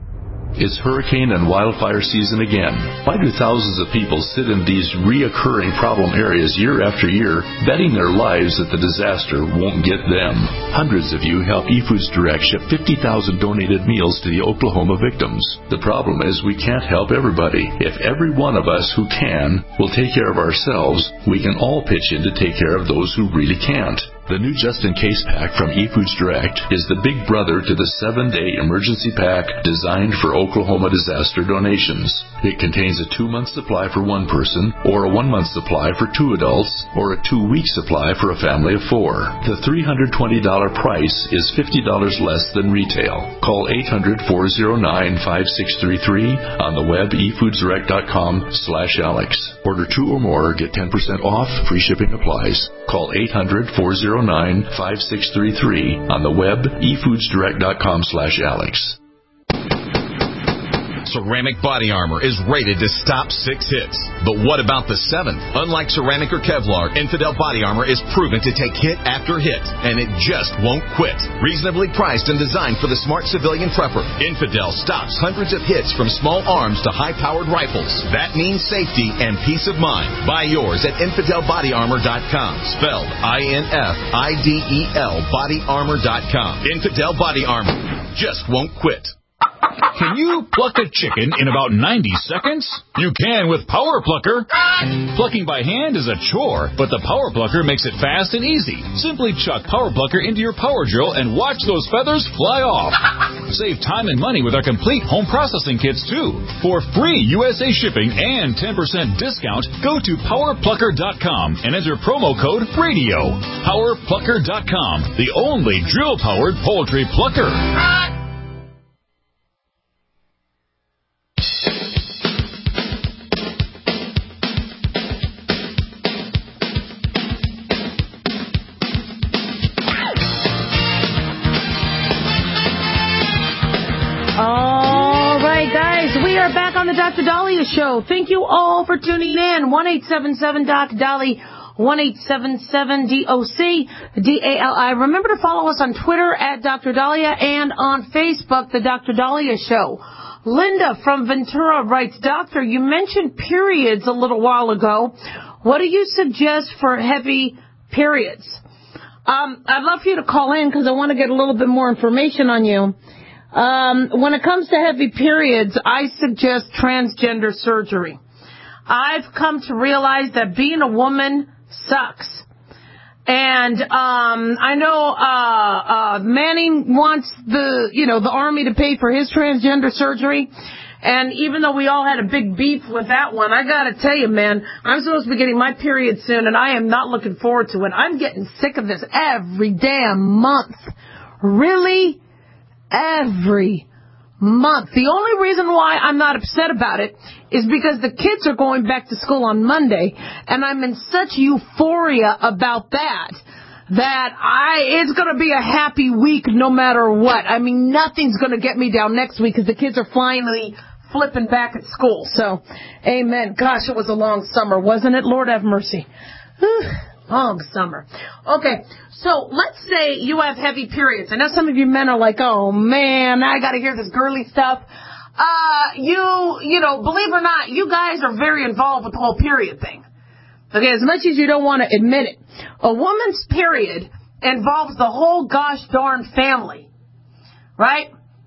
It's hurricane and wildfire season again. Why do thousands of people sit in these reoccurring problem areas year after year, betting their lives that the disaster won't get them? Hundreds of you help eFoods Direct ship fifty thousand donated meals to the Oklahoma victims. The problem is we can't help everybody. If every one of us who can will take care of ourselves, we can all pitch in to take care of those who really can't. The new just-in-case pack from eFoods Direct is the big brother to the seven-day emergency pack designed for Oklahoma disaster donations. It contains a two-month supply for one person, or a one-month supply for two adults, or a two-week supply for a family of four. The three hundred twenty dollars price is fifty dollars less than retail. Call eight hundred, four oh nine, five six three three on the web e foods direct dot com slash Alex. Order two or more, get ten percent off, free shipping applies. Call eight hundred, four oh nine, five six three three on the web e foods direct dot com slash Alex. Ceramic Body Armor is rated to stop six hits. But what about the seventh? Unlike ceramic or Kevlar, Infidel Body Armor is proven to take hit after hit, and it just won't quit. Reasonably priced and designed for the smart civilian prepper, Infidel stops hundreds of hits from small arms to high-powered rifles. That means safety and peace of mind. Buy yours at infidel body armor dot com, spelled I N F I D E L body armor dot com. Infidel Body Armor just won't quit. Can you pluck a chicken in about ninety seconds? You can with Power Plucker. Plucking by hand is a chore, but the Power Plucker makes it fast and easy. Simply chuck Power Plucker into your power drill and watch those feathers fly off. Save time and money with our complete home processing kits, too. For free U S A shipping and ten percent discount, go to power plucker dot com and enter promo code RADIO. power plucker dot com, the only drill-powered poultry plucker. All right, guys, we are back on the Doctor Dahlia Show. Thank you all for tuning in. one eight seven seven, D O C, Dolly, one eight seven seven, D O C, D A L I. Remember to follow us on Twitter at Doctor Dahlia and on Facebook, The Doctor Dahlia Show. Linda from Ventura writes, Doctor, you mentioned periods a little while ago. What do you suggest for heavy periods? Um, I'd love for you to call in because I want to get a little bit more information on you. Um, when it comes to heavy periods, I suggest transgender surgery. I've come to realize that being a woman sucks. And um, I know uh, uh, Manning wants the, you know, the Army to pay for his transgender surgery. And even though we all had a big beef with that one, I got to tell you, man, I'm supposed to be getting my period soon, and I am not looking forward to it. I'm getting sick of this every damn month. Really? Every month. The only reason why I'm not upset about it is because the kids are going back to school on Monday, and I'm in such euphoria about that, that I it's going to be a happy week no matter what. I mean, nothing's going to get me down next week because the kids are finally flipping back at school. So, amen. Gosh, it was a long summer, wasn't it? Lord have mercy. Whew. Long summer. Okay, so let's say you have heavy periods. I know some of you men are like, oh, man, I got to hear this girly stuff. Uh, you, you know, believe it or not, you guys are very involved with the whole period thing. Okay, as much as you don't want to admit it. A woman's period involves the whole gosh darn family, right?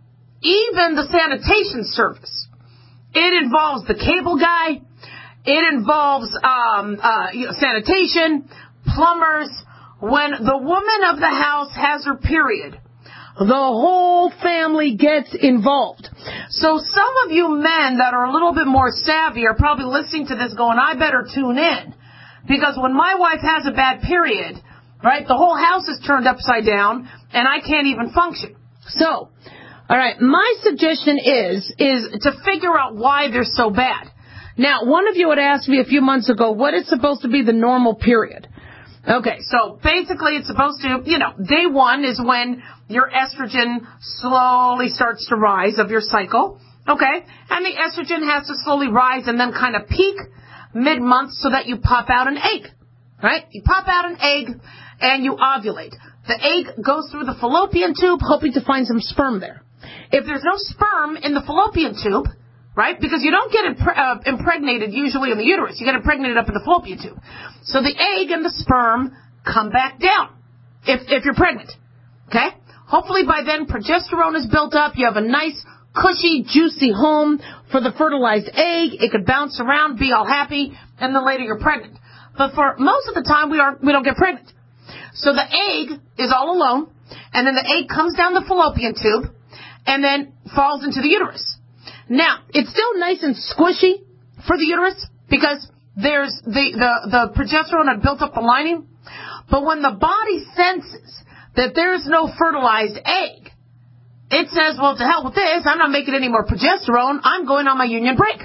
Even the sanitation service. It involves the cable guy. It involves um, uh, you know, sanitation, plumbers. When the woman of the house has her period, the whole family gets involved. So some of you men that are a little bit more savvy are probably listening to this going, I better tune in. Because when my wife has a bad period, right, the whole house is turned upside down, and I can't even function. So, all right, my suggestion is, is to figure out why they're so bad. Now, one of you had asked me a few months ago, what is supposed to be the normal period? Okay, so basically it's supposed to, you know, day one is when your estrogen slowly starts to rise of your cycle, okay? And the estrogen has to slowly rise and then kind of peak mid-month so that you pop out an egg, right? You pop out an egg and you ovulate. The egg goes through the fallopian tube hoping to find some sperm there. If there's no sperm in the fallopian tube, right? Because you don't get impre- uh, impregnated usually in the uterus. You get impregnated up in the fallopian tube. So the egg and the sperm come back down if, if you're pregnant, okay? Hopefully by then progesterone is built up. You have a nice, cushy, juicy home for the fertilized egg. It could bounce around, be all happy, and then later you're pregnant. But for most of the time, we are we don't get pregnant. So the egg is all alone, and then the egg comes down the fallopian tube and then falls into the uterus. Now, it's still nice and squishy for the uterus because there's the, the, the progesterone had built up the lining. But when the body senses that there's no fertilized egg, it says, well, to hell with this. I'm not making any more progesterone. I'm going on my union break.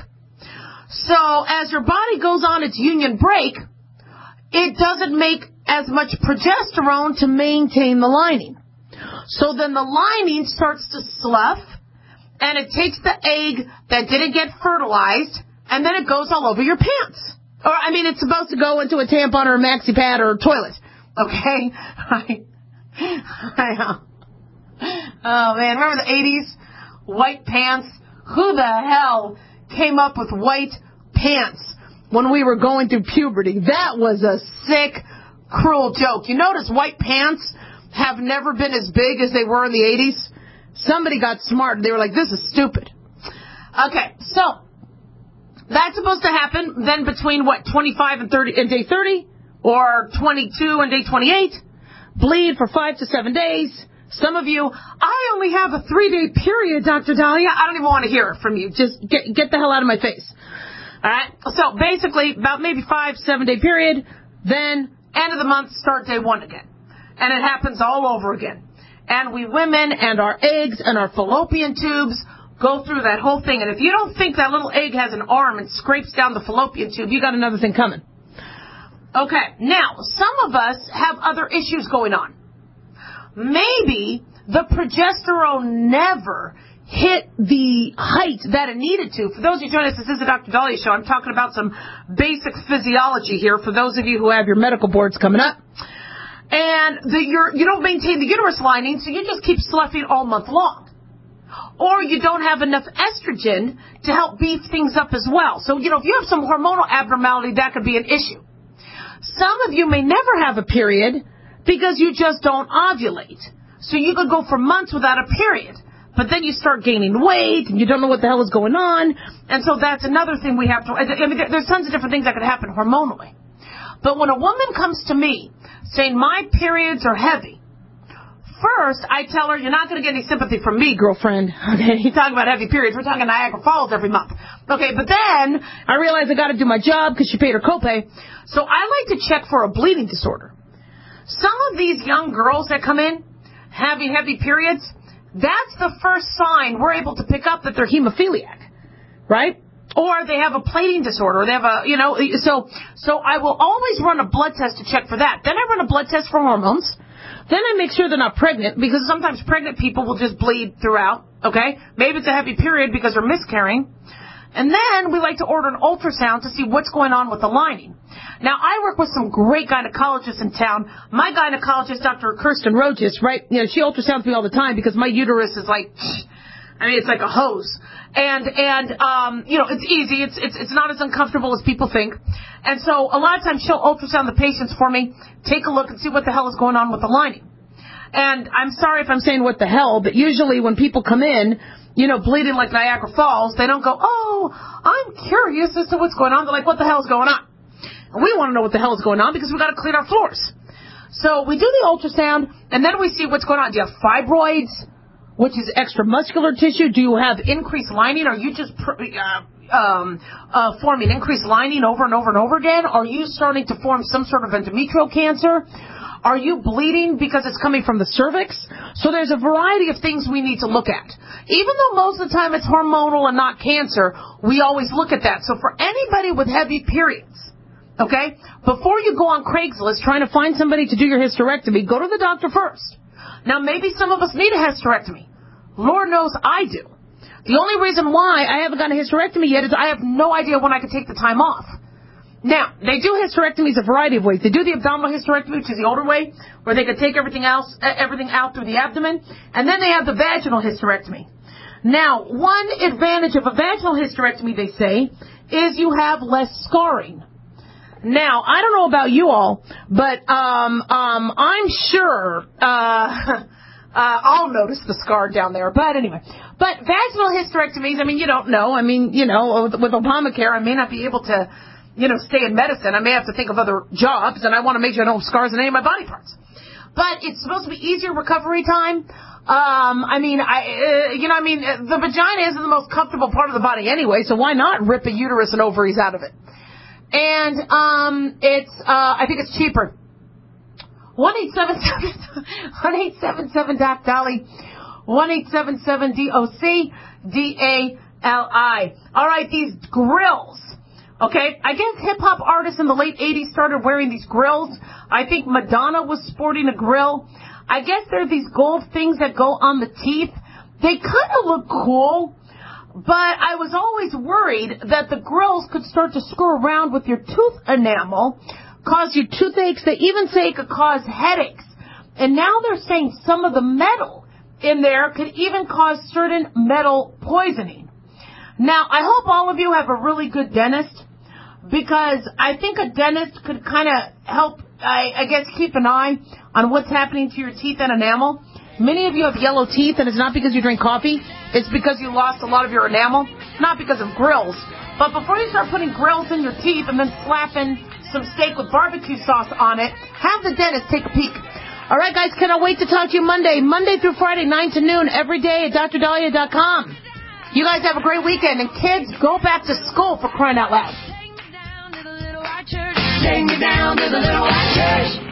So as your body goes on its union break, it doesn't make as much progesterone to maintain the lining. So then the lining starts to slough. And it takes the egg that didn't get fertilized, and then it goes all over your pants. Or, I mean, it's supposed to go into a tampon or a maxi pad or a toilet. Okay? I, I, oh, man. Remember the eighties? White pants? Who the hell came up with white pants when we were going through puberty? That was a sick, cruel joke. You notice white pants have never been as big as they were in the eighties? Somebody got smart. They were like, this is stupid. Okay, so that's supposed to happen then between, what, twenty-five and thirty and day thirty? Or twenty-two and day twenty-eight? Bleed for five to seven days. Some of you, I only have a three-day period, Doctor Dahlia. I don't even want to hear it from you. Just get, get the hell out of my face. All right? So basically, about maybe five, seven-day period. Then, end of the month, start day one again. And it happens all over again. And we women and our eggs and our fallopian tubes go through that whole thing. And if you don't think that little egg has an arm and scrapes down the fallopian tube, you got another thing coming. Okay, now, some of us have other issues going on. Maybe the progesterone never hit the height that it needed to. For those of you joining us, this is the Doctor Dahlia Show. I'm talking about some basic physiology here for those of you who have your medical boards coming up. And the, you're, you don't maintain the uterus lining, so you just keep sloughing all month long. Or you don't have enough estrogen to help beef things up as well. So, you know, if you have some hormonal abnormality, that could be an issue. Some of you may never have a period because you just don't ovulate. So you could go for months without a period. But then you start gaining weight, and you don't know what the hell is going on. And so that's another thing we have to... I mean, there's tons of different things that could happen hormonally. But when a woman comes to me saying my periods are heavy, first, I tell her, you're not going to get any sympathy from me, girlfriend. Okay, you talking about heavy periods. We're talking Niagara Falls every month. Okay, but then I realize I got to do my job because she paid her copay. So I like to check for a bleeding disorder. Some of these young girls that come in having heavy periods, that's the first sign we're able to pick up that they're hemophiliac, right? Or they have a plating disorder. Or they have a, you know, so so I will always run a blood test to check for that. Then I run a blood test for hormones. Then I make sure they're not pregnant, because sometimes pregnant people will just bleed throughout, okay? Maybe it's a heavy period because they're miscarrying. And then we like to order an ultrasound to see what's going on with the lining. Now, I work with some great gynecologists in town. My gynecologist, Doctor Kirsten Rojas, right, you know, she ultrasounds me all the time because my uterus is like, I mean, it's like a hose. And, and, um, you know, it's easy. It's, it's, it's not as uncomfortable as people think. And so a lot of times she'll ultrasound the patients for me, take a look and see what the hell is going on with the lining. And I'm sorry if I'm saying what the hell, but usually when people come in, you know, bleeding like Niagara Falls, they don't go, oh, I'm curious as to what's going on. They're like, what the hell is going on? And we want to know what the hell is going on because we've got to clean our floors. So we do the ultrasound, and then we see what's going on. Do you have fibroids, which is extramuscular tissue? Do you have increased lining? Are you just uh, um, uh, forming increased lining over and over and over again? Are you starting to form some sort of endometrial cancer? Are you bleeding because it's coming from the cervix? So there's a variety of things we need to look at. Even though most of the time it's hormonal and not cancer, we always look at that. So for anybody with heavy periods, okay, before you go on Craigslist trying to find somebody to do your hysterectomy, go to the doctor first. Now, maybe some of us need a hysterectomy. Lord knows I do. The only reason why I haven't gotten a hysterectomy yet is I have no idea when I can take the time off. Now, they do hysterectomies a variety of ways. They do the abdominal hysterectomy, which is the older way, where they can take everything else, everything out through the abdomen. And then they have the vaginal hysterectomy. Now, one advantage of a vaginal hysterectomy, they say, is you have less scarring. Now, I don't know about you all, but um, um, I'm sure uh, uh, I'll notice the scar down there. But anyway, but vaginal hysterectomies, I mean, you don't know. I mean, you know, with, with Obamacare, I may not be able to, you know, stay in medicine. I may have to think of other jobs, and I want to make sure I don't have scars in any of my body parts. But it's supposed to be easier recovery time. Um, I mean, I, uh, you know, I mean, the vagina isn't the most comfortable part of the body anyway, so why not rip a uterus and ovaries out of it? And um, it's, uh, I think it's cheaper. one eight seven seven, one eight seven seven, D O C Dolly, one eight seven seven, D O C D A L I. All right, these grills. Okay, I guess hip-hop artists in the late eighties started wearing these grills. I think Madonna was sporting a grill. I guess they're these gold things that go on the teeth. They kind of look cool, but I was always worried that the grills could start to screw around with your tooth enamel, cause you toothaches. They even say it could cause headaches. And now they're saying some of the metal in there could even cause certain metal poisoning. Now, I hope all of you have a really good dentist, because I think a dentist could kind of help, I, I guess, keep an eye on what's happening to your teeth and enamel. Many of you have yellow teeth, and it's not because you drink coffee. It's because you lost a lot of your enamel, not because of grills. But before you start putting grills in your teeth and then slapping some steak with barbecue sauce on it, have the dentist take a peek. All right, guys, cannot wait to talk to you Monday, Monday through Friday, nine to noon, every day at Dr Dahlia dot com. You guys have a great weekend, and kids, go back to school for crying out loud. Take me down to the little white church.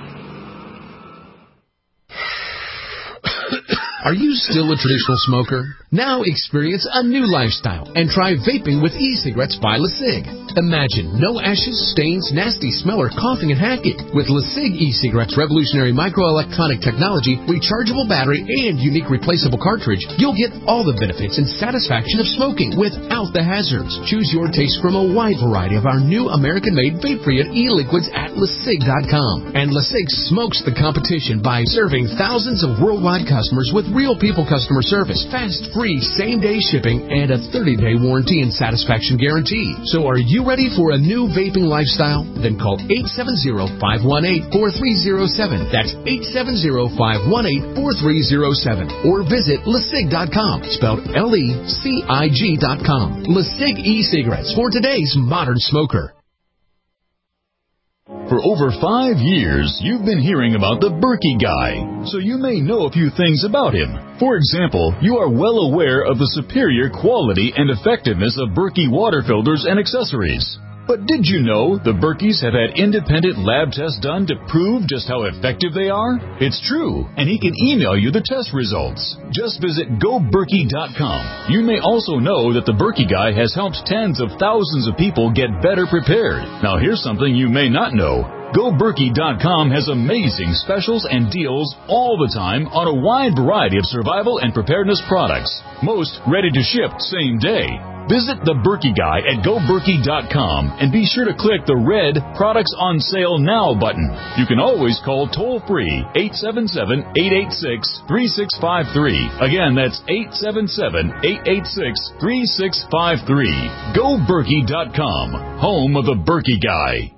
Are you still a traditional smoker? Now experience a new lifestyle and try vaping with e-cigarettes by LeSig. Imagine no ashes, stains, nasty smell, or coughing and hacking. With LeSig e-cigarettes' revolutionary microelectronic technology, rechargeable battery, and unique replaceable cartridge, you'll get all the benefits and satisfaction of smoking without the hazards. Choose your taste from a wide variety of our new American-made vape-free e-liquids at LeSig dot com. And LeSig smokes the competition by serving thousands of worldwide customers with real people customer service, fast, free, same-day shipping, and a thirty-day warranty and satisfaction guarantee. So are you ready for a new vaping lifestyle? Then call eight seven zero, five one eight, four three zero seven. That's eight seven zero, five one eight, four three zero seven. Or visit LeSig dot com, spelled L E C I G dot com. LeSig e-cigarettes for today's modern smoker. For over five years, you've been hearing about the Berkey Guy, so you may know a few things about him. For example, you are well aware of the superior quality and effectiveness of Berkey water filters and accessories. But did you know the Berkeys have had independent lab tests done to prove just how effective they are? It's true, and he can email you the test results. Just visit go berkey dot com. You may also know that the Berkey Guy has helped tens of thousands of people get better prepared. Now here's something you may not know. go berkey dot com has amazing specials and deals all the time on a wide variety of survival and preparedness products. Most ready to ship same day. Visit the Berkey Guy at go berkey dot com and be sure to click the red Products on Sale Now button. You can always call toll-free eight seven seven, eight eight six, three six five three. Again, that's eight seven seven, eight eight six, three six five three. go berkey dot com, home of the Berkey Guy.